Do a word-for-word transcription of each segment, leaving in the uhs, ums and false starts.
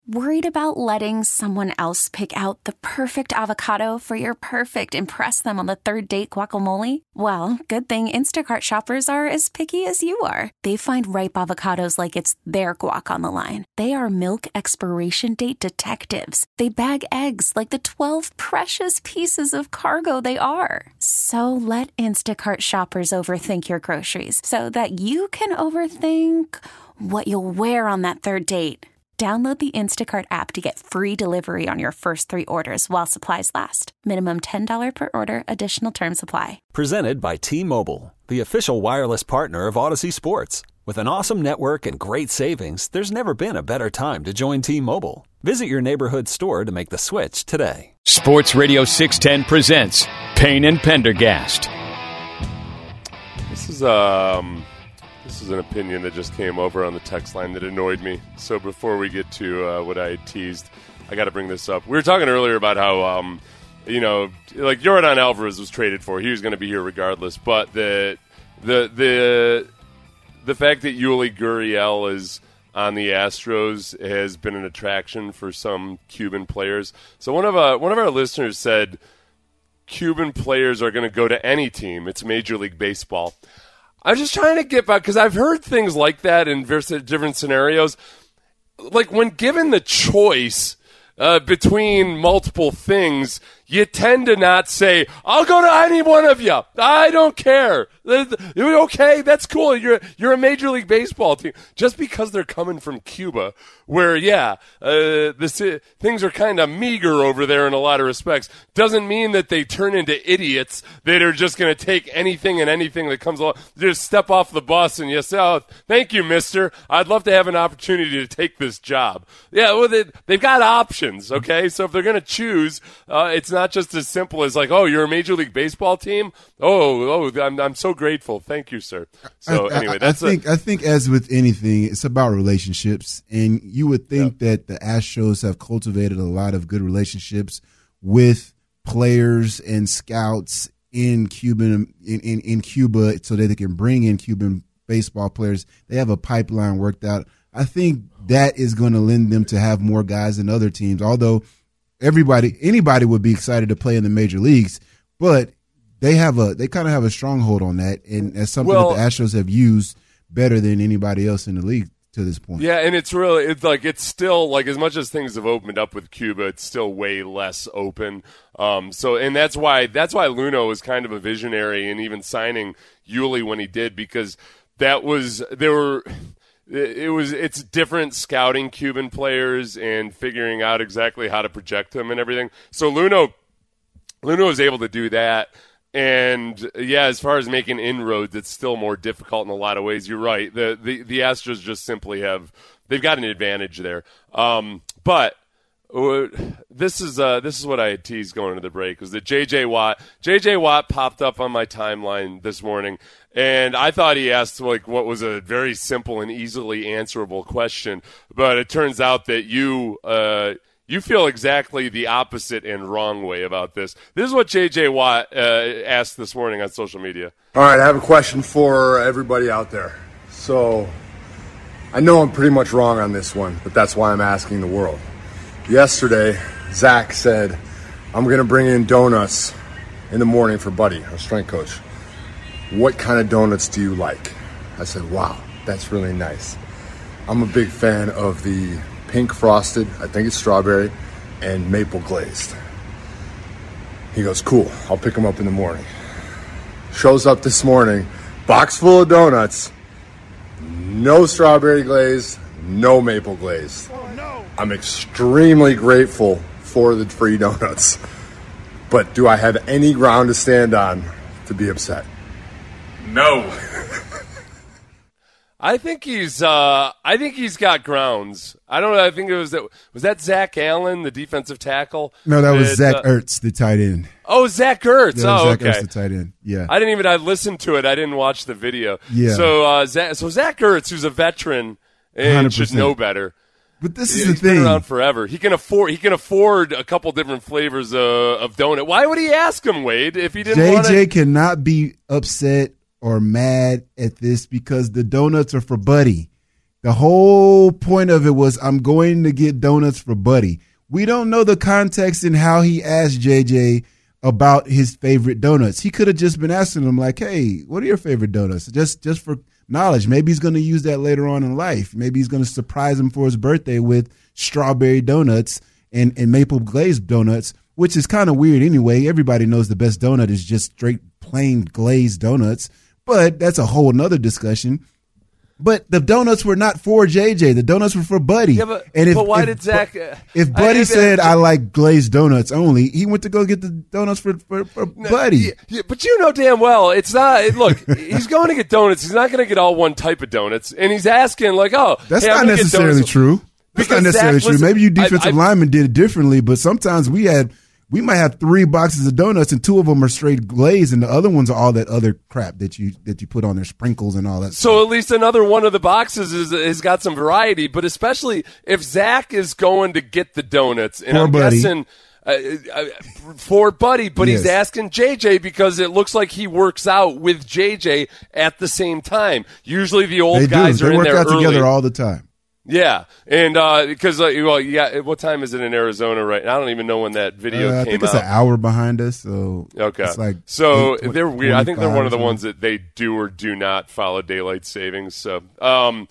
Worried about letting someone else pick out the perfect avocado for your perfect impress them on the third date guacamole? Well, good thing Instacart shoppers are as picky as you are. They find ripe avocados like it's their guac on the line. They are milk expiration date detectives. They bag eggs like the twelve precious pieces of cargo they are. So let Instacart shoppers overthink your groceries so that you can overthink what you'll wear on that third date. Download the Instacart app to get free delivery on your first three orders while supplies last. Minimum ten dollars per order. Additional terms apply. Presented by T-Mobile, the official wireless partner of Odyssey Sports. With an awesome network and great savings, there's never been a better time to join T-Mobile. Visit your neighborhood store to make the switch today. Sports Radio six ten presents Payne and Pendergast. This is um, this is an opinion that just came over on the text line that annoyed me. So before we get to uh, what I had teased, I got to bring this up. We were talking earlier about how, um, you know, like Yordan Alvarez was traded for. He was going to be here regardless. But the the the the fact that Yuli Gurriel is on the Astros has been an attraction for some Cuban players. So one of uh, one of our listeners said Cuban players are going to go to any team. It's Major League Baseball. I'm just trying to get back because I've heard things like that in different scenarios. Like when given the choice uh, between multiple things, you tend to not say, I'll go to any one of you. I don't care. Okay, that's cool. You're you're a Major League Baseball team. Just because they're coming from Cuba, where, yeah, uh, the, things are kind of meager over there in a lot of respects, doesn't mean that they turn into idiots that are just going to take anything and anything that comes along. Just step off the bus and you say, oh, thank you, mister. I'd love to have an opportunity to take this job. Yeah, well, they, they've got options, okay? So if they're going to choose, uh, it's not just as simple as like, oh, you're a Major League Baseball team? Oh, oh, I'm I'm so grateful. Thank you, sir. So I, anyway, I, that's I think a, I think as with anything, it's about relationships, and you would think yeah. that the Astros have cultivated a lot of good relationships with players and scouts in Cuban in, in, in Cuba, so that they can bring in Cuban baseball players. They have a pipeline worked out. I think that is going to lend them to have more guys than other teams. Although everybody, anybody would be excited to play in the major leagues, but they have a they kind of have a stronghold on that, and that's something well, that the Astros have used better than anybody else in the league to this point. Yeah, and it's really it's like it's still like as much as things have opened up with Cuba, it's still way less open. Um, so and that's why that's why Luno was kind of a visionary and even signing Yuli when he did, because that was there were. It was it's different scouting Cuban players and figuring out exactly how to project them and everything. So Luno, Luno was able to do that. And yeah, as far as making inroads, it's still more difficult in a lot of ways. You're right. The the, the Astros just simply have they've got an advantage there. Um, but uh, this is uh, this is what I had teased going into the break, was that J J Watt J J Watt popped up on my timeline this morning. And I thought he asked like what was a very simple and easily answerable question, but it turns out that you uh, you feel exactly the opposite and wrong way about this. This is what J J Watt uh, asked this morning on social media. All right, I have a question for everybody out there. So I know I'm pretty much wrong on this one, but that's why I'm asking the world. Yesterday, Zach said, I'm going to bring in donuts in the morning for Buddy, our strength coach. What kind of donuts do you like? I said, wow, that's really nice. I'm a big fan of the pink frosted, I think it's strawberry, and maple glazed. He goes, cool, I'll pick them up in the morning. Shows up this morning, box full of donuts, no strawberry glaze, no maple glaze. Oh, no. I'm extremely grateful for the free donuts, but do I have any ground to stand on to be upset? No. I think he's. Uh, I think he's got grounds. I don't know. I think it was that. Was that Zach Allen, the defensive tackle? No, that was it, Zach uh, Ertz, the tight end. Oh, Zach Ertz. Yeah, oh, Zach okay. Ertz, the tight end. Yeah. I didn't even. I listened to it. I didn't watch the video. Yeah. So, uh, Zach, so Zach Ertz, who's a veteran and one hundred percent should know better. But this he, is the he's thing. Been around forever. He can afford. He can afford a couple different flavors uh, of donut. Why would he ask him, Wade, if he didn't? J J want to... cannot be upset or mad at this because the donuts are for Buddy. The whole point of it was, I'm going to get donuts for Buddy. We don't know the context in how he asked J J about his favorite donuts. He could have just been asking him like, hey, what are your favorite donuts? Just just for knowledge. Maybe he's going to use that later on in life. Maybe he's going to surprise him for his birthday with strawberry donuts and, and maple glazed donuts, which is kind of weird anyway. Everybody knows the best donut is just straight plain glazed donuts, but that's a whole nother discussion. But the donuts were not for J J. The donuts were for Buddy. Yeah, but, and if, but why if, did Zach? Uh, if Buddy I, I, said, I, I like glazed donuts only, he went to go get the donuts for, for, for no, Buddy. Yeah, yeah, but you know damn well, it's not. Look, he's going to get donuts. He's not going to get all one type of donuts. And he's asking, like, oh. That's hey, not necessarily true. That's not necessarily Zach, true. listen, Maybe you defensive I, I, linemen did it differently, but sometimes we had we might have three boxes of donuts and two of them are straight glazed, and the other ones are all that other crap that you that you put on there, sprinkles and all that. So stuff. at least another one of the boxes is has got some variety. But especially if Zach is going to get the donuts, and For I'm Buddy. guessing. Uh, uh, for Buddy, but Yes. he's asking J J because it looks like he works out with J J at the same time. Usually the old they guys do. are They in work there out early. together all the time. Yeah, and uh, because uh, well, yeah, what time is it in Arizona right now? I don't even know when that video Uh, I came think it's out. an hour behind us, so Okay, it's like so eight, they're weird. I think they're one of the twenty-five or ones that they do or do not follow daylight savings. So, um,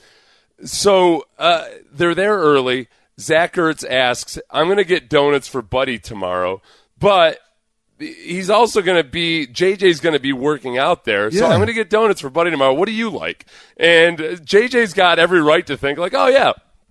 so uh, they're there early. Zach Ertz asks, "I'm going to get donuts for Buddy tomorrow, but." He's also going to be, J J's going to be working out there. So Yeah. I'm going to get donuts for Buddy tomorrow. What do you like? And uh, J J's got every right to think like, oh yeah,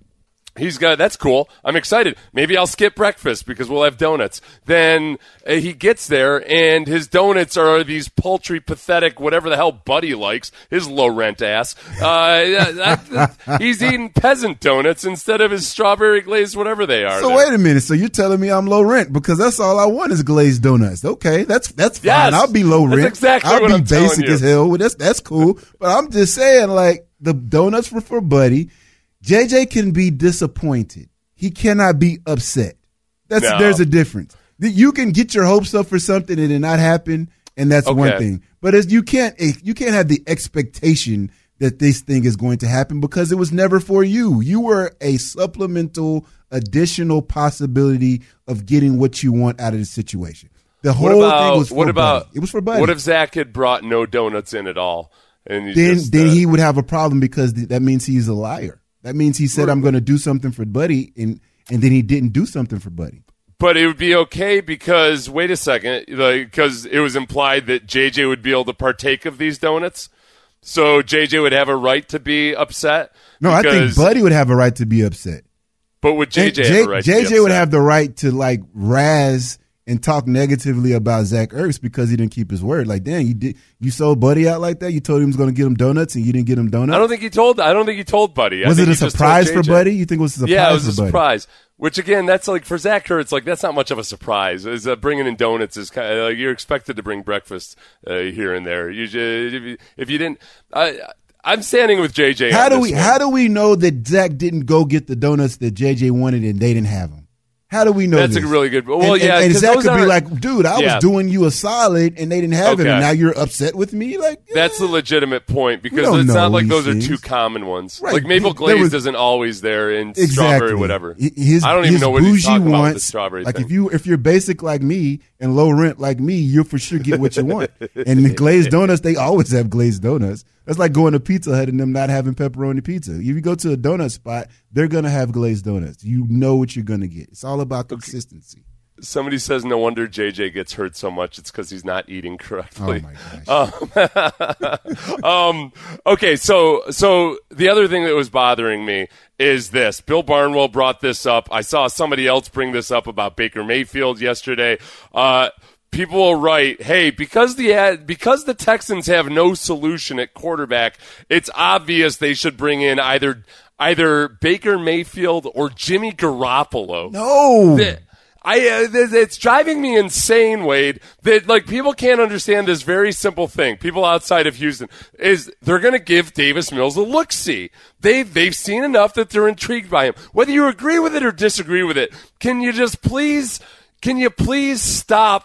he's got, that's cool. I'm excited. Maybe I'll skip breakfast because we'll have donuts. Then uh, he gets there and his donuts are these paltry, pathetic, whatever the hell Buddy likes, his low rent ass. Uh, that, that, he's eating peasant donuts instead of his strawberry glazed, whatever they are. So there. wait a minute. So you're telling me I'm low rent because that's all I want is glazed donuts? Okay, that's that's fine. Yes, I'll be low that's rent. exactly I'll what be I'm telling basic you. as hell. Well, that's that's cool. But I'm just saying, like the donuts were for Buddy. J J can be disappointed. He cannot be upset. That's No. there's a difference. You can get your hopes up for something and it not happen, and that's Okay. one thing. But as you can't you can't have the expectation that this thing is going to happen because it was never for you. You were a supplemental, additional possibility of getting what you want out of the situation. The What whole about, thing was for what about, Buddy. It was for Buddy. What if Zach had brought no donuts in at all? And he then just, then uh, he would have a problem because th- that means he's a liar. That means he said I'm going to do something for Buddy, and and then he didn't do something for Buddy. But it would be okay because, wait a second, because it was implied that J J would be able to partake of these donuts. So J J would have a right to be upset. No, I think because- Buddy would have a right to be upset. But would J J And have a right to J be J would upset? have the right to like razz and talk negatively about Zach Ertz because he didn't keep his word. Like, damn, you did you sold Buddy out like that? You told him he was going to get him donuts and you didn't get him donuts? I don't think he told. I don't think he told Buddy. I was think it a he just told surprise for J J. Buddy? You think it was a surprise Yeah, it was a for Buddy? surprise. Which again, that's like for Zach Ertz, like that's not much of a surprise. Is uh, bringing in donuts is kind of like you're expected to bring breakfast uh, here and there. You just, if, you, if you didn't, I, I'm standing with J J. How on do this we one. how do we know that Zach didn't go get the donuts that J J wanted and they didn't have them? How do we know That's this? a really good. Well, and, yeah, and, and 'cause Zach those could be aren't- like, dude, I Yeah. was doing you a solid and they didn't have it, Okay. and now you're upset with me. Like yeah. That's a legitimate point because don't it's know not like these those things. are two common ones. Right. Like maple There glaze was- isn't always there in exactly strawberry, whatever. His, I don't even his know what he's bougie talking about with the wants, strawberry like thing. if you if you're basic like me and low rent like me, you'll for sure get what you want. And the glazed donuts, they always have glazed donuts. That's like going to Pizza Hut and them not having pepperoni pizza. If you go to a donut spot, they're gonna have glazed donuts. You know what you're gonna get. It's all about consistency. Somebody says no wonder J J gets hurt so much. It's because he's not eating correctly. Oh my gosh. Um, um, okay, so so the other thing that was bothering me is this. Bill Barnwell brought this up. I saw somebody else bring this up about Baker Mayfield yesterday. Uh, people will write, hey, because the ad, because the Texans have no solution at quarterback, it's obvious they should bring in either either Baker Mayfield or Jimmy Garoppolo. No. The- I, uh, th- it's driving me insane, Wade, that like people can't understand this very simple thing. People outside of Houston is they're going to give Davis Mills a look-see. They've, they've seen enough that they're intrigued by him. Whether you agree with it or disagree with it, can you just please, can you please stop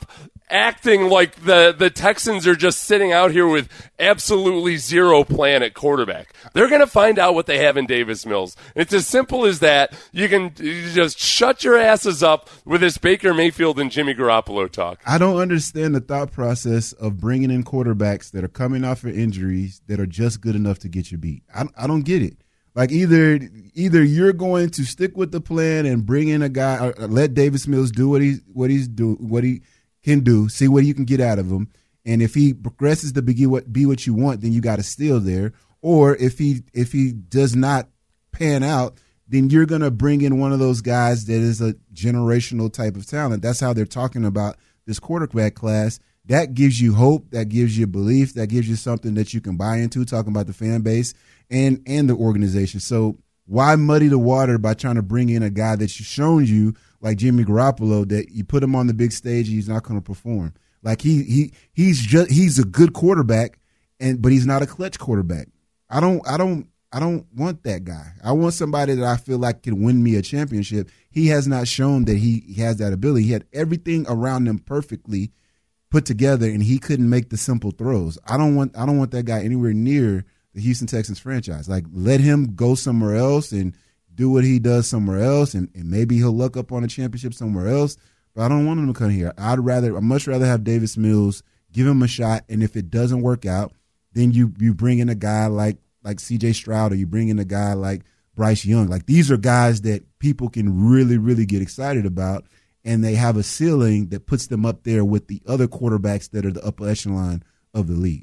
acting like the, the Texans are just sitting out here with absolutely zero plan at quarterback. They're going to find out what they have in Davis Mills. It's as simple as that. You can you just shut your asses up with this Baker Mayfield and Jimmy Garoppolo talk. I don't understand the thought process of bringing in quarterbacks that are coming off of injuries that are just good enough to get you beat. I, I don't get it. Like either either you're going to stick with the plan and bring in a guy, or let Davis Mills do what he's what he's do what he can do, see what you can get out of him, and if he progresses to be what be what you want, then you got to steal there. Or if he if he does not pan out, then you're going to bring in one of those guys that is a generational type of talent. That's how they're talking about this quarterback class. That gives you hope. That gives you belief. That gives you something that you can buy into, talking about the fan base and, and the organization. So why muddy the water by trying to bring in a guy that's shown you, like Jimmy Garoppolo, that you put him on the big stage and he's not going to perform? Like he he he's just he's a good quarterback, and but he's not a clutch quarterback. I don't I don't I don't want that guy. I want somebody that I feel like can win me a championship. He has not shown that he, he has that ability. He had everything around him perfectly put together, and he couldn't make the simple throws. I don't want I don't want that guy anywhere near the Houston Texans franchise. Like, let him go somewhere else and do what he does somewhere else, and, and maybe he'll luck up on a championship somewhere else. But I don't want him to come here. I'd rather I'd much rather have Davis Mills, give him a shot, and if it doesn't work out, then you you bring in a guy like like C J Stroud, or you bring in a guy like Bryce Young. Like, these are guys that people can really, really get excited about, and they have a ceiling that puts them up there with the other quarterbacks that are the upper echelon of the league.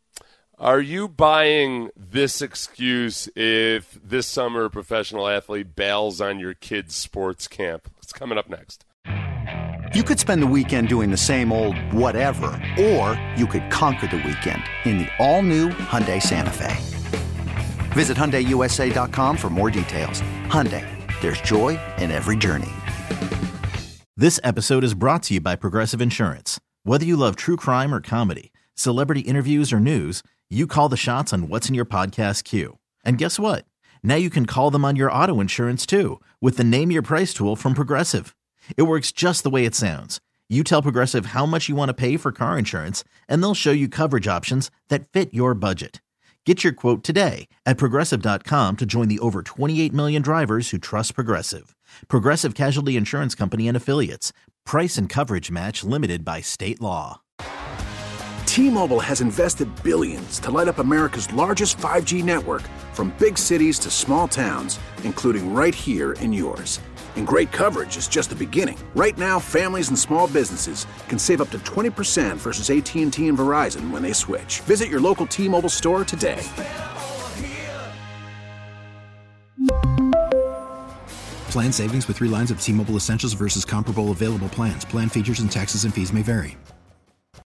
Are you buying this excuse if this summer a professional athlete bails on your kid's sports camp? It's coming up next. You could spend the weekend doing the same old whatever, or you could conquer the weekend in the all-new Hyundai Santa Fe. Visit Hyundai U S A dot com for more details. Hyundai, there's joy in every journey. This episode is brought to you by Progressive Insurance. Whether you love true crime or comedy, celebrity interviews or news, you call the shots on what's in your podcast queue. And guess what? Now you can call them on your auto insurance too, with the Name Your Price tool from Progressive. It works just the way it sounds. You tell Progressive how much you want to pay for car insurance, and they'll show you coverage options that fit your budget. Get your quote today at Progressive dot com to join the over twenty-eight million drivers who trust Progressive. Progressive Casualty Insurance Company and Affiliates. Price and coverage match limited by state law. T-Mobile has invested billions to light up America's largest five G network, from big cities to small towns, including right here in yours. And great coverage is just the beginning. Right now, families and small businesses can save up to twenty percent versus A T and T and Verizon when they switch. Visit your local T-Mobile store today. Plan savings with three lines of T-Mobile Essentials versus comparable available plans. Plan features and taxes and fees may vary.